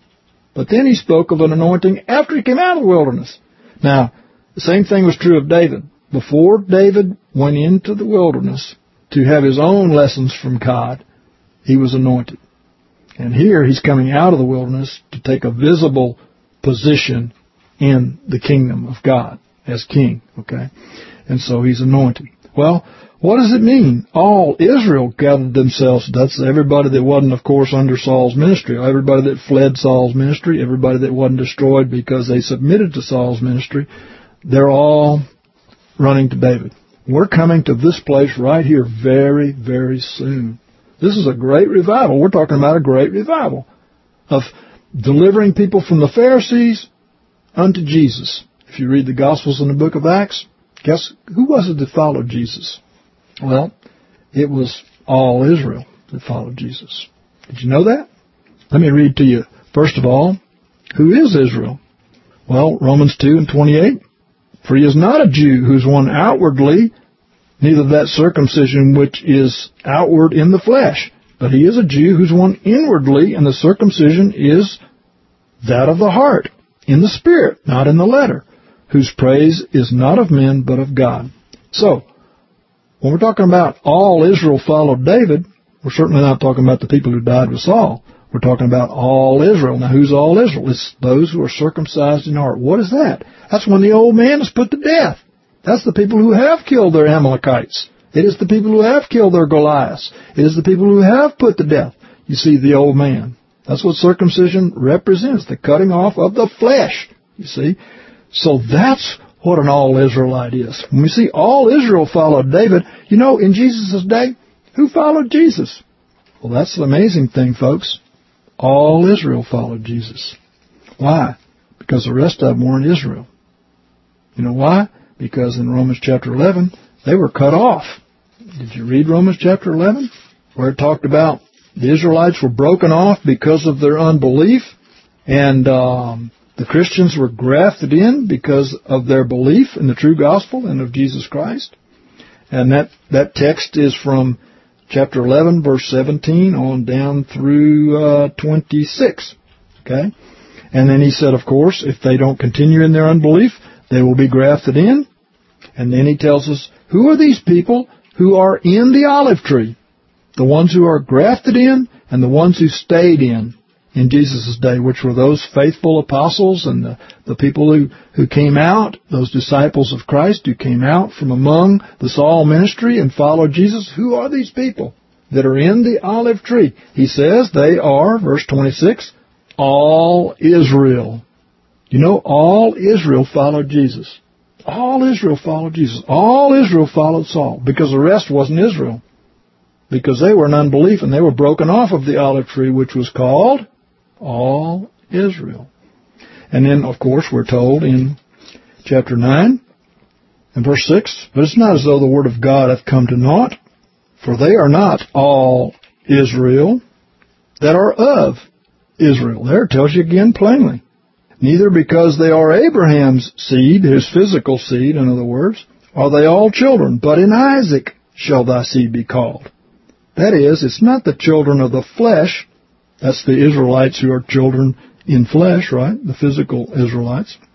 But then he spoke of an anointing after he came out of the wilderness. Now, the same thing was true of David. Before David went into the wilderness to have his own lessons from God, he was anointed. And here he's coming out of the wilderness to take a visible position in the kingdom of God as king, okay? And so he's anointed. Well, what does it mean? All Israel gathered themselves. That's everybody that wasn't, of course, under Saul's ministry. Everybody that fled Saul's ministry, everybody that wasn't destroyed because they submitted to Saul's ministry, they're all running to David. We're coming to this place right here very, very soon. This is a great revival. We're talking about a great revival of delivering people from the Pharisees unto Jesus. If you read the Gospels in the book of Acts, guess who was it that followed Jesus? Well, it was all Israel that followed Jesus. Did you know that? Let me read to you, first of all, who is Israel? Well, Romans two and twenty-eight. For he is not a Jew who's one outwardly, neither that circumcision which is outward in the flesh, but he is a Jew who's one inwardly, and the circumcision is that of the heart, in the spirit, not in the letter, whose praise is not of men, but of God. So, when we're talking about all Israel followed David, we're certainly not talking about the people who died with Saul. We're talking about all Israel. Now, who's all Israel? It's those who are circumcised in heart. What is that? That's when the old man is put to death. That's the people who have killed their Amalekites. It is the people who have killed their Goliaths. It is the people who have put to death, you see, the old man. That's what circumcision represents, the cutting off of the flesh, you see. So that's what an all-Israelite is. When we see all Israel followed David, you know, in Jesus' day, who followed Jesus? Well, that's the amazing thing, folks. All Israel followed Jesus. Why? Because the rest of them weren't Israel. You know why? Because in Romans chapter eleven, they were cut off. Did you read Romans chapter eleven? Where it talked about the Israelites were broken off because of their unbelief, and um, the Christians were grafted in because of their belief in the true gospel and of Jesus Christ. And that, that text is from chapter eleven, verse seventeen, on down through uh, twenty-six. Okay? And then he said, of course, if they don't continue in their unbelief, they will be grafted in. And then he tells us, who are these people who are in the olive tree? The ones who are grafted in and the ones who stayed in in Jesus' day, which were those faithful apostles and the, the people who, who came out, those disciples of Christ who came out from among the Saul ministry and followed Jesus. Who are these people that are in the olive tree? He says they are, verse twenty-six, all Israel. You know, all Israel followed Jesus. All Israel followed Jesus. All Israel followed Saul, because the rest wasn't Israel. Because they were in unbelief and they were broken off of the olive tree, which was called all Israel. And then, of course, we're told in chapter nine and verse six, but it's not as though the word of God hath come to naught, for they are not all Israel that are of Israel. There it tells you again plainly. Neither because they are Abraham's seed, his physical seed, in other words, are they all children, but in Isaac shall thy seed be called. That is, it's not the children of the flesh. That's the Israelites who are children in flesh, right? The physical Israelites.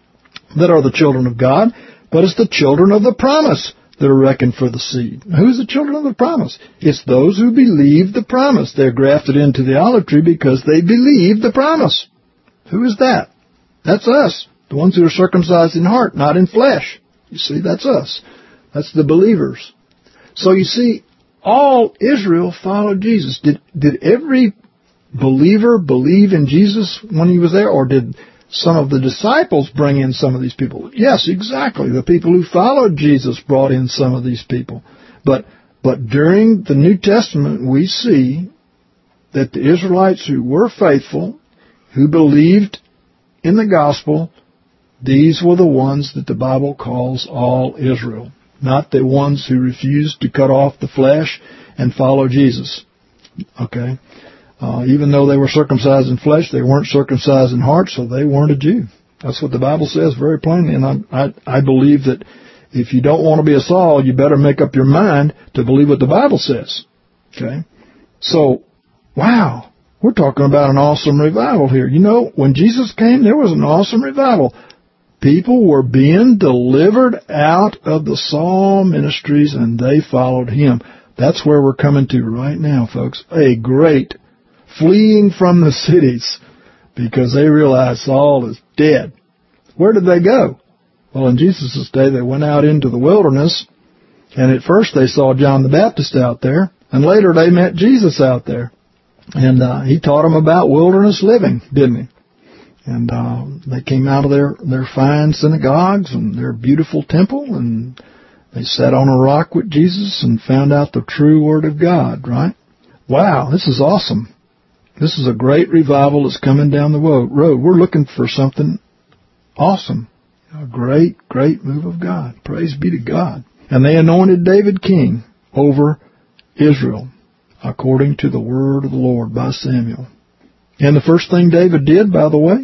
that are the children of God, but it's the children of the promise that are reckoned for the seed. Who's the children of the promise? It's those who believe the promise. They're grafted into the olive tree because they believe the promise. Who is that? That's us, the ones who are circumcised in heart, not in flesh. You see, that's us. That's the believers. So you see, all Israel followed Jesus. Did did every believer believe in Jesus when he was there, or did some of the disciples bring in some of these people? Yes, exactly. The people who followed Jesus brought in some of these people. But but during the New Testament, we see that the Israelites who were faithful, who believed in the gospel, these were the ones that the Bible calls all Israel, not the ones who refused to cut off the flesh and follow Jesus. Okay? Uh, even though they were circumcised in flesh, they weren't circumcised in heart, so they weren't a Jew. That's what the Bible says very plainly, and I, I, I believe that if you don't want to be a Saul, you better make up your mind to believe what the Bible says. Okay? So, wow, we're talking about an awesome revival here. You know, when Jesus came, there was an awesome revival. People were being delivered out of the Saul ministries, and they followed him. That's where we're coming to right now, folks. A great fleeing from the cities because they realized Saul is dead. Where did they go? Well, in Jesus' day, they went out into the wilderness, and at first they saw John the Baptist out there, and later they met Jesus out there. And uh, he taught them about wilderness living, didn't he? And uh, they came out of their, their fine synagogues and their beautiful temple, and they sat on a rock with Jesus and found out the true Word of God, right? Wow, this is awesome. This is a great revival that's coming down the road. We're looking for something awesome. A great, great move of God. Praise be to God. And they anointed David king over Israel, according to the word of the Lord by Samuel. And the first thing David did, by the way,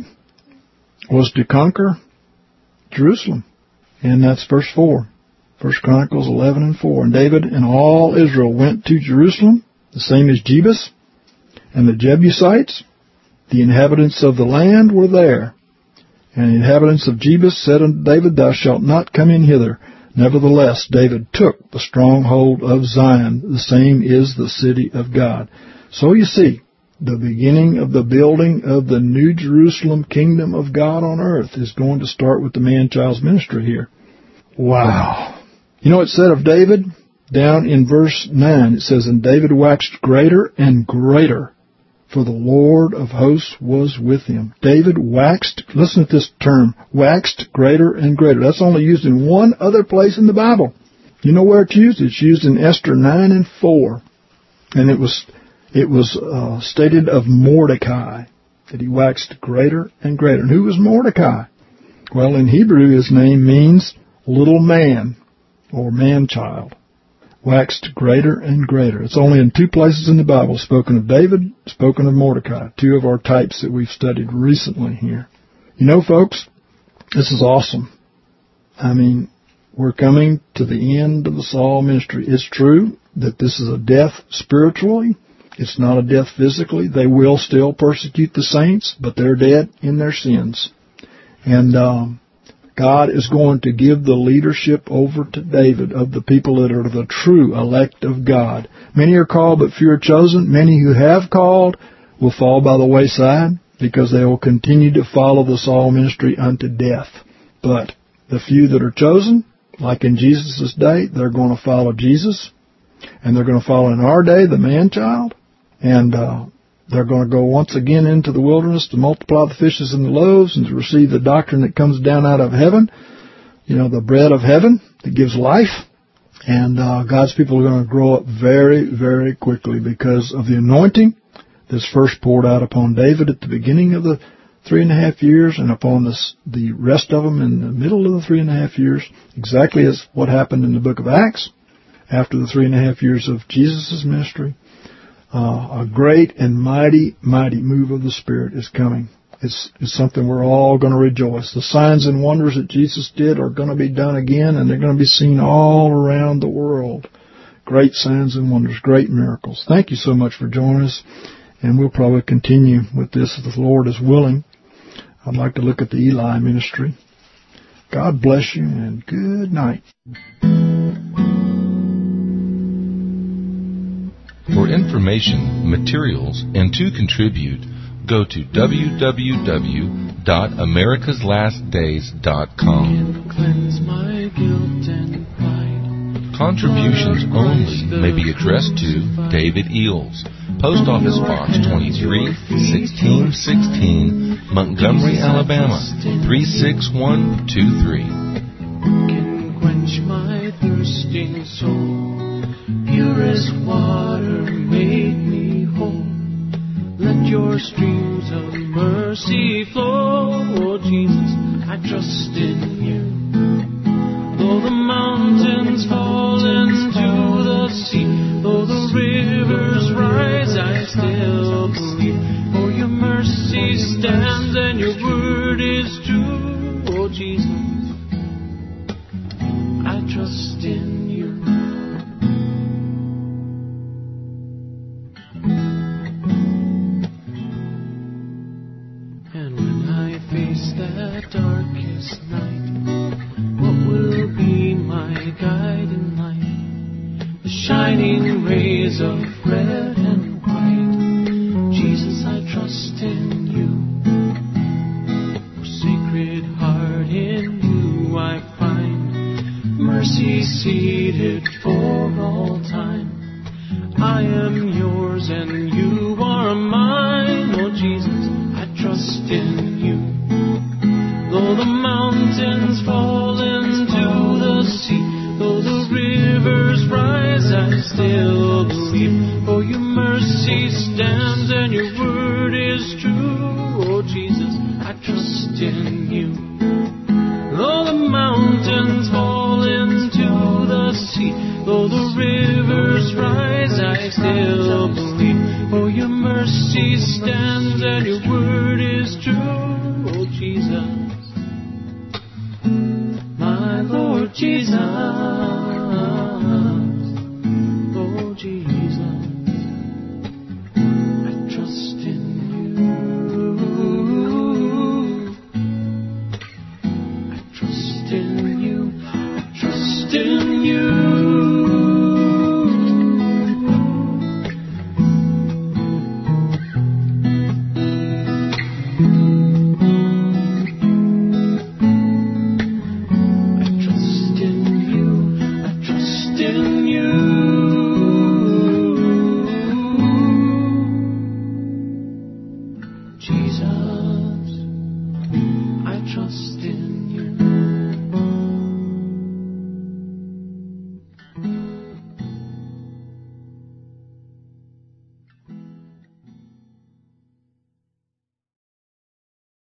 was to conquer Jerusalem. And that's verse four. First Chronicles eleven and four. And David and all Israel went to Jerusalem, the same as Jebus, and the Jebusites, the inhabitants of the land, were there. And the inhabitants of Jebus said unto David, Thou shalt not come in hither. Nevertheless, David took the stronghold of Zion. The same is the city of God. So you see, the beginning of the building of the New Jerusalem kingdom of God on earth is going to start with the man-child's ministry here. Wow. You know what it said of David? Down in verse nine, it says, And David waxed greater and greater, for the Lord of hosts was with him. David waxed, listen to this term, waxed greater and greater. That's only used in one other place in the Bible. You know where it's used? It's used in Esther nine and four. And it was it was uh, stated of Mordecai, that he waxed greater and greater. And who was Mordecai? Well, in Hebrew, his name means little man or man-child. Waxed greater and greater. It's only in two places in the Bible, spoken of David, spoken of Mordecai, two of our types that we've studied recently here. You know, folks, this is awesome. I mean, we're coming to the end of the Saul ministry. It's true that this is a death spiritually. It's not a death physically. They will still persecute the saints, but they're dead in their sins. And um God is going to give the leadership over to David of the people that are the true elect of God. Many are called, but few are chosen. Many who have called will fall by the wayside because they will continue to follow the Saul ministry unto death. But the few that are chosen, like in Jesus' day, they're going to follow Jesus. And they're going to follow in our day the man-child. And uh they're going to go once again into the wilderness to multiply the fishes and the loaves and to receive the doctrine that comes down out of heaven, you know, the bread of heaven that gives life. And uh, God's people are going to grow up very, very quickly because of the anointing that's first poured out upon David at the beginning of the three and a half years and upon this, the rest of them in the middle of the three and a half years, exactly as what happened in the book of Acts after the three and a half years of Jesus' ministry. Uh, a great and mighty, mighty move of the Spirit is coming. It's, it's something we're all going to rejoice. The signs and wonders that Jesus did are going to be done again, and they're going to be seen all around the world. Great signs and wonders, great miracles. Thank you so much for joining us, and we'll probably continue with this if the Lord is willing. I'd like to look at the Eli ministry. God bless you, and good night. For information, materials, and to contribute, go to w w w dot americas last days dot com. Cleanse my guilt and pride. Contributions only may be addressed to David Eels, Post Office Box twenty-three, sixteen sixteen, Montgomery, Alabama, three six one two three. Can quench my thirsting soul. Purest water make me whole. Let your streams of mercy flow. Oh Jesus, I trust in you. Though the mountains fall into the sea, though the rivers rise, I still believe. For your mercy stands and your word is true. Oh Jesus, I trust in you. And when I face that darkest night, what will be my guiding light? The shining rays of red and white. Jesus, I trust in you. Oh, Sacred Heart, in you I find mercy seated for all time. I am yours and you are mine. Oh Jesus, I trust in you. Though the mountains fall into the sea, though the rivers rise, I still believe. For your mercy stands and your word is true. Oh Jesus, I trust in you. Though the mountains fall into the sea, though the rivers rise, I still believe. For your mercy stands and your word is true. Oh Jesus, my Lord Jesus, oh Jesus, I trust in you. I trust in you. I trust in you. Thank you.